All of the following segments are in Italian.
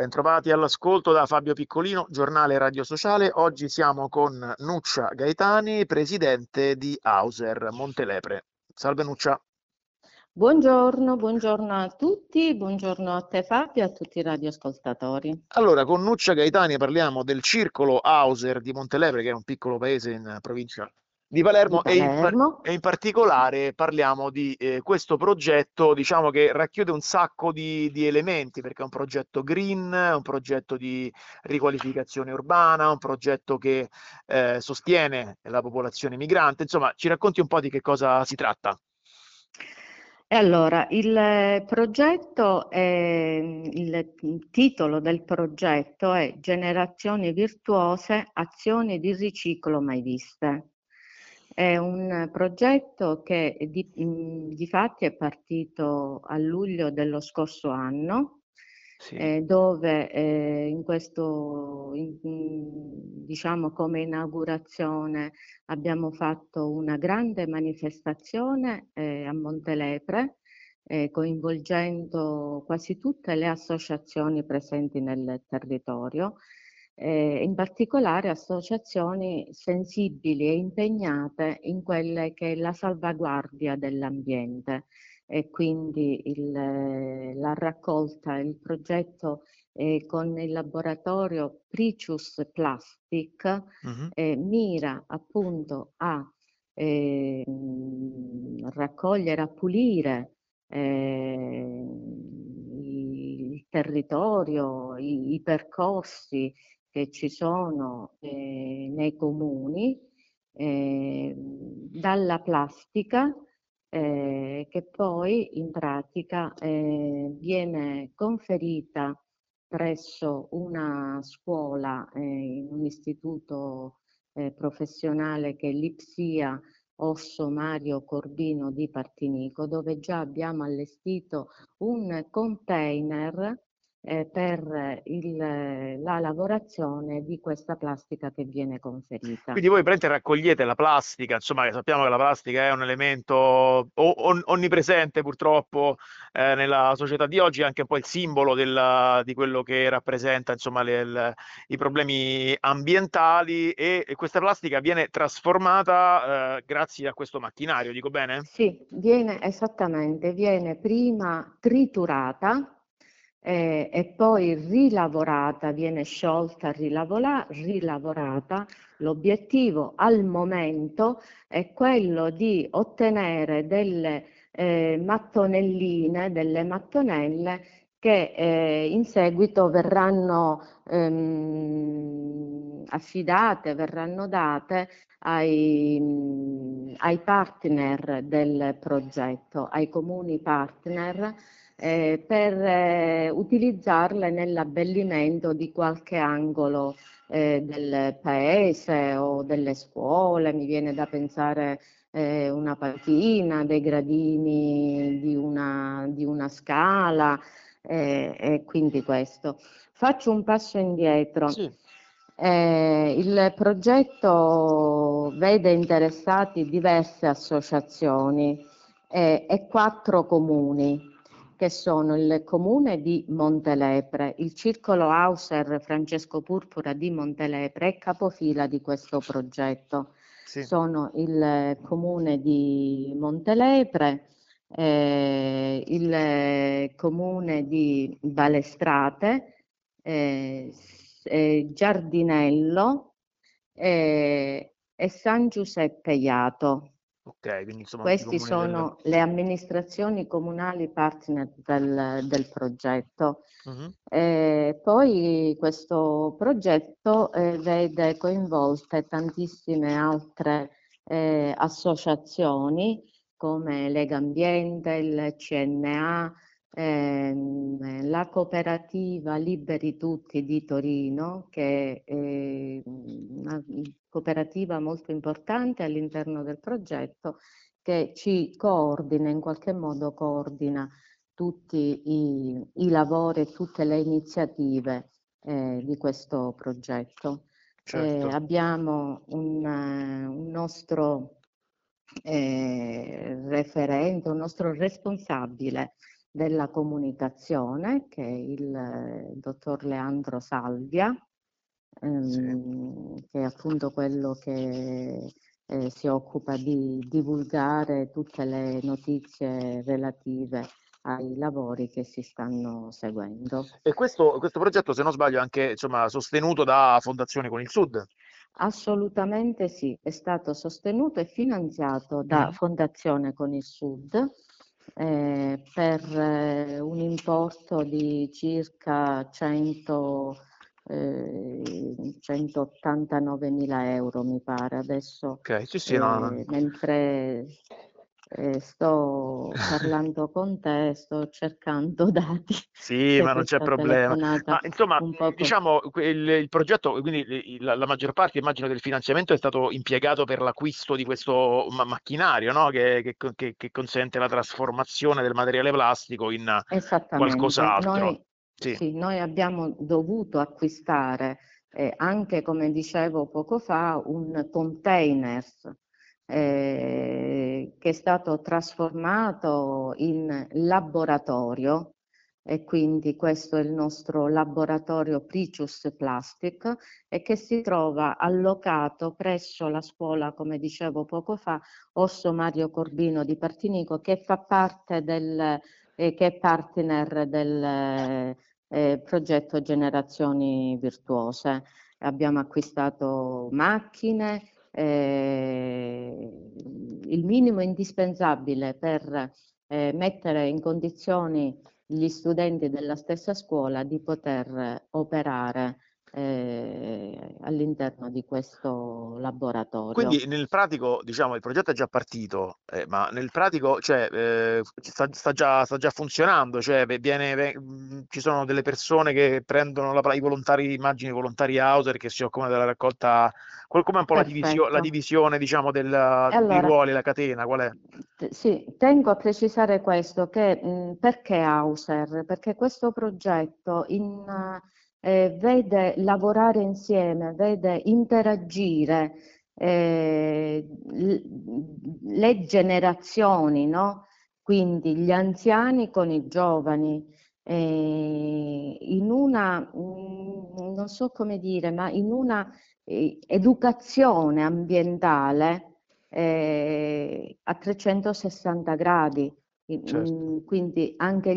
Bentrovati all'ascolto da Fabio Piccolino, giornale Radio Sociale. Oggi siamo con Nuccia Gaetani, presidente di Auser Montelepre. Salve Nuccia. Buongiorno, buongiorno a tutti, buongiorno a te Fabio e a tutti i radioascoltatori. Allora, con Nuccia Gaetani parliamo del circolo Auser di Montelepre, che è un piccolo paese in provincia di Di Palermo, Palermo. e in particolare parliamo di questo progetto, diciamo, che racchiude un sacco di elementi, perché è un progetto green, è un progetto di riqualificazione urbana, un progetto che sostiene la popolazione migrante. Insomma, ci racconti un po' di che cosa si tratta? E allora, il titolo del progetto è Generazioni virtuose, azioni di riciclo mai viste. È un progetto che di fatti è partito a luglio dello scorso anno, Sì. dove diciamo come inaugurazione abbiamo fatto una grande manifestazione a Montelepre, coinvolgendo quasi tutte le associazioni presenti nel territorio, in particolare associazioni sensibili e impegnate in quelle che è la salvaguardia dell'ambiente. E quindi la raccolta, il progetto con il laboratorio Precious Plastic Mhm. mira appunto a raccogliere, a pulire il territorio, i percorsi che ci sono nei comuni dalla plastica che poi in pratica viene conferita presso una scuola, in un istituto professionale che è l'IPSIA Osso Mario Corbino di Partinico, dove già abbiamo allestito un container per la lavorazione di questa plastica che viene conferita. Quindi voi praticamente raccogliete la plastica, insomma, che sappiamo che la plastica è un elemento onnipresente purtroppo nella società di oggi, è anche un po' il simbolo di quello che rappresenta, insomma, i problemi ambientali e questa plastica viene trasformata grazie a questo macchinario, dico bene? Sì, viene prima triturata e poi rilavorata, viene sciolta, rilavorata. L'obiettivo al momento è quello di ottenere delle mattonelline, delle mattonelle che in seguito verranno affidate, verranno date ai partner del progetto, ai comuni partner, per utilizzarle nell'abbellimento di qualche angolo del paese o delle scuole. Mi viene da pensare una panchina, dei gradini di una scala, e quindi questo. Faccio un passo indietro. Sì. Il progetto vede interessati diverse associazioni e 4 comuni, che sono il comune di Montelepre, il Circolo Auser Francesco Purpura di Montelepre è capofila di questo progetto. Sì. Sono il comune di Montelepre, il comune di Balestrate, Giardinello e San Giuseppe Iato. Ok, quindi insomma tutti i Queste comuni del... sono le amministrazioni comunali partner del progetto. Mhm. Poi questo progetto vede coinvolte tantissime altre associazioni come Lega Ambiente, il CNA, la cooperativa Liberi Tutti di Torino, che è una cooperativa molto importante all'interno del progetto, che ci coordina, in qualche modo coordina tutti i lavori e tutte le iniziative di questo progetto. Certo. Abbiamo un nostro referente, un nostro responsabile della comunicazione, che è il dottor Leandro Salvia, che è appunto quello che si occupa di divulgare tutte le notizie relative ai lavori che si stanno seguendo. E questo progetto, se non sbaglio, è anche insomma, sostenuto da Fondazione con il Sud. Assolutamente sì, è stato sostenuto e finanziato da Mhm. Fondazione con il Sud per un importo di circa 189 mila euro, mi pare. Adesso, Ok, sì, sì, no. mentre sto parlando con te, sto cercando dati, Sì, che ma non c'è questa problema. telefonata Ma insomma, un poco... diciamo, il progetto, quindi la maggior parte, immagino, del finanziamento è stato impiegato per l'acquisto di questo macchinario, no? Che consente la trasformazione del materiale plastico in Esattamente, qualcos'altro. Sì, sì, noi abbiamo dovuto acquistare, anche come dicevo poco fa, un container che è stato trasformato in laboratorio, e quindi questo è il nostro laboratorio Precious Plastic, e che si trova allocato presso la scuola, come dicevo poco fa, Osso Mario Corbino di Partinico, che fa parte che è partner del progetto Generazioni Virtuose. Abbiamo acquistato macchine, il minimo indispensabile per mettere in condizioni gli studenti della stessa scuola di poter operare all'interno di questo laboratorio. quindi nel pratico, diciamo, il progetto è già partito, ma nel pratico, cioè, sta già funzionando, cioè, ci sono delle persone che prendono i volontari, immagini, i volontari Hauser che si occupano della raccolta, come è un po' la Perfetto. divisione, diciamo, E dei allora, ruoli, la catena, qual è? sì, tengo a precisare questo, che perché Auser? Perché questo progetto vede lavorare insieme, vede interagire le generazioni, no? Quindi gli anziani con i giovani, in una, non so come dire, ma in una educazione ambientale a 360 gradi. Certo. Quindi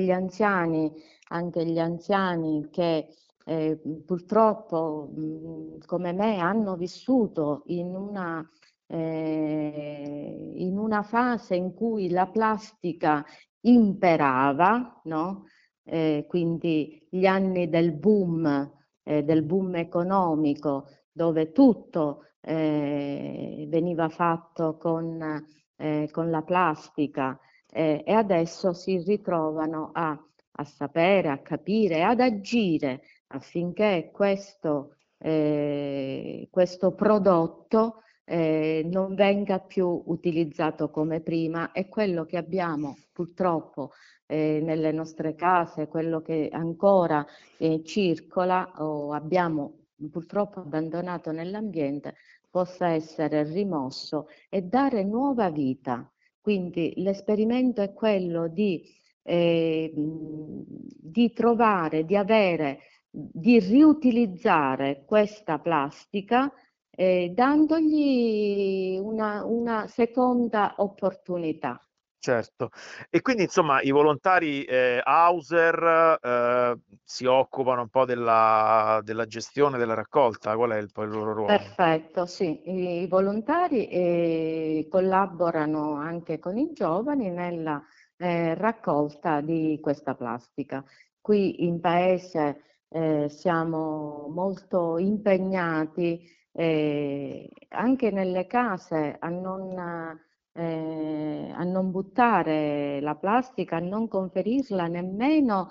anche gli anziani che purtroppo come me hanno vissuto in una fase in cui la plastica imperava, no? Quindi gli anni del boom economico, dove tutto veniva fatto con la plastica, e adesso si ritrovano a sapere, a capire, ad agire affinché questo prodotto non venga più utilizzato come prima, e quello che abbiamo purtroppo nelle nostre case, quello che ancora circola o abbiamo purtroppo abbandonato nell'ambiente, possa essere rimosso e dare nuova vita. Quindi l'esperimento è quello di trovare, di avere, di riutilizzare questa plastica dandogli una seconda opportunità. Certo, e quindi insomma i volontari Hauser si occupano un po' della gestione della raccolta, qual è poi il loro ruolo? Perfetto, sì, i volontari collaborano anche con i giovani nella raccolta di questa plastica. Qui in paese siamo molto impegnati anche nelle case a non buttare la plastica, a non conferirla nemmeno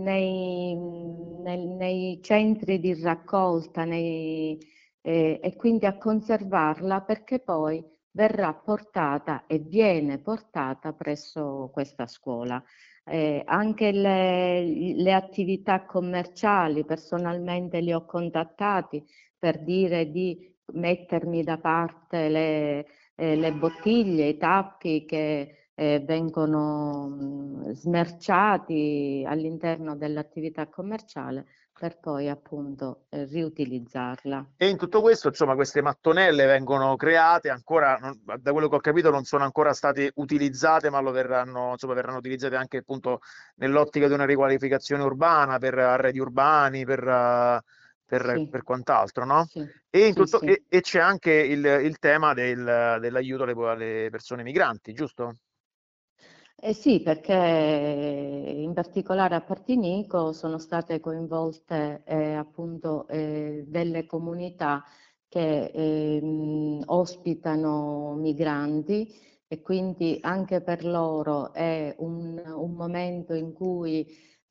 nei centri di raccolta, e quindi a conservarla, perché poi verrà portata e viene portata presso questa scuola. Anche le attività commerciali, personalmente li ho contattati per dire di mettermi da parte le bottiglie, i tappi che vengono smerciati all'interno dell'attività commerciale per poi appunto riutilizzarla. E in tutto questo, insomma, queste mattonelle vengono create ancora, da quello che ho capito, non sono ancora state utilizzate, ma insomma, verranno utilizzate anche appunto nell'ottica di una riqualificazione urbana, per arredi urbani, Sì, per quant'altro, no? sì, sì, sì. E c'è anche il tema dell'aiuto alle persone migranti, giusto? Eh sì, perché in particolare a Partinico sono state coinvolte appunto delle comunità che ospitano migranti e quindi anche per loro è un momento in cui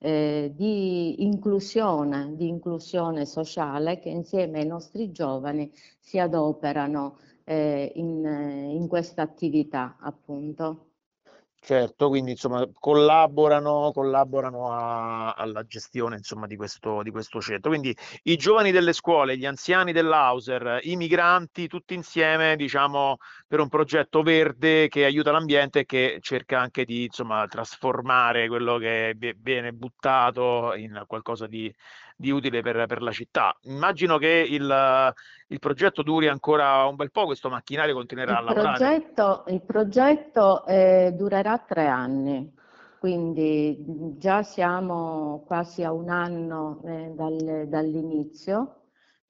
di inclusione sociale che insieme ai nostri giovani si adoperano in questa attività appunto. Certo, quindi insomma collaborano alla gestione insomma, di questo centro. Quindi i giovani delle scuole, gli anziani dell'Auser, i migranti, tutti insieme, diciamo, per un progetto verde che aiuta l'ambiente e che cerca anche di insomma, trasformare quello che viene buttato in qualcosa di utile per la città. Immagino che il progetto duri ancora un bel po', questo macchinario continuerà a lavorare. Il progetto durerà 3 anni, quindi già siamo quasi a un anno dall'inizio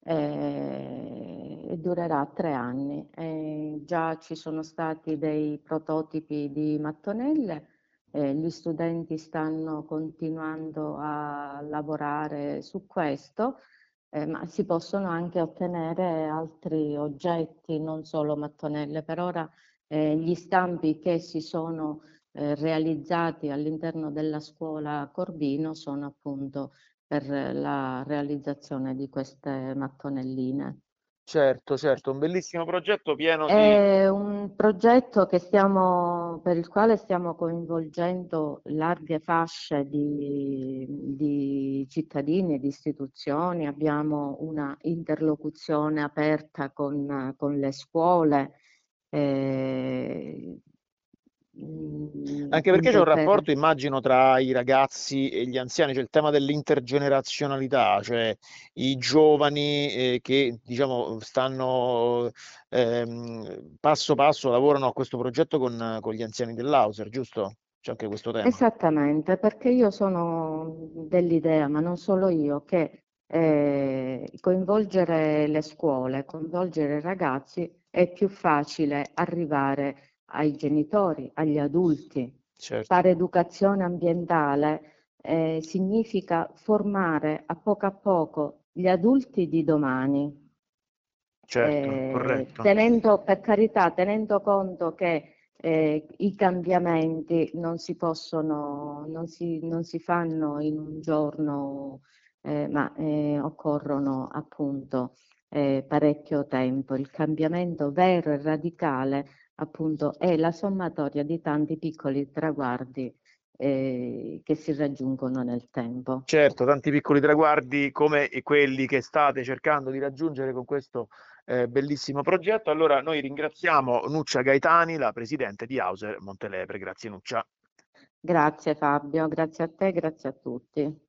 e durerà 3 anni. Già ci sono stati dei prototipi di mattonelle, gli studenti stanno continuando a lavorare su questo. Ma si possono anche ottenere altri oggetti, non solo mattonelle. Per ora gli stampi che si sono realizzati all'interno della scuola Corvino sono appunto per la realizzazione di queste mattonelline. Certo, certo, un bellissimo progetto pieno di... È un progetto per il quale stiamo coinvolgendo larghe fasce di cittadini e di istituzioni. Abbiamo una interlocuzione aperta con le scuole, eh, Anche perché c'è un appunto per... rapporto, immagino, tra i ragazzi e gli anziani, c'è il tema dell'intergenerazionalità, cioè i giovani che, diciamo, stanno passo passo, lavorano a questo progetto con gli anziani dell'Auser, giusto? C'è anche questo tema. Esattamente, perché io sono dell'idea, ma non solo io, che coinvolgere le scuole, coinvolgere i ragazzi è più facile arrivare ai genitori, agli adulti. Certo, Fare educazione ambientale significa formare a poco gli adulti di domani, certo, corretto. per carità, tenendo conto che i cambiamenti non si possono, non si fanno in un giorno, ma occorrono appunto parecchio tempo. Il cambiamento vero e radicale appunto è la sommatoria di tanti piccoli traguardi che si raggiungono nel tempo. Certo, tanti piccoli traguardi come quelli che state cercando di raggiungere con questo bellissimo progetto. Allora, noi ringraziamo Nuccia Gaetani, la presidente di Auser Montelepre. Grazie, Nuccia. Grazie Fabio, grazie a te, grazie a tutti.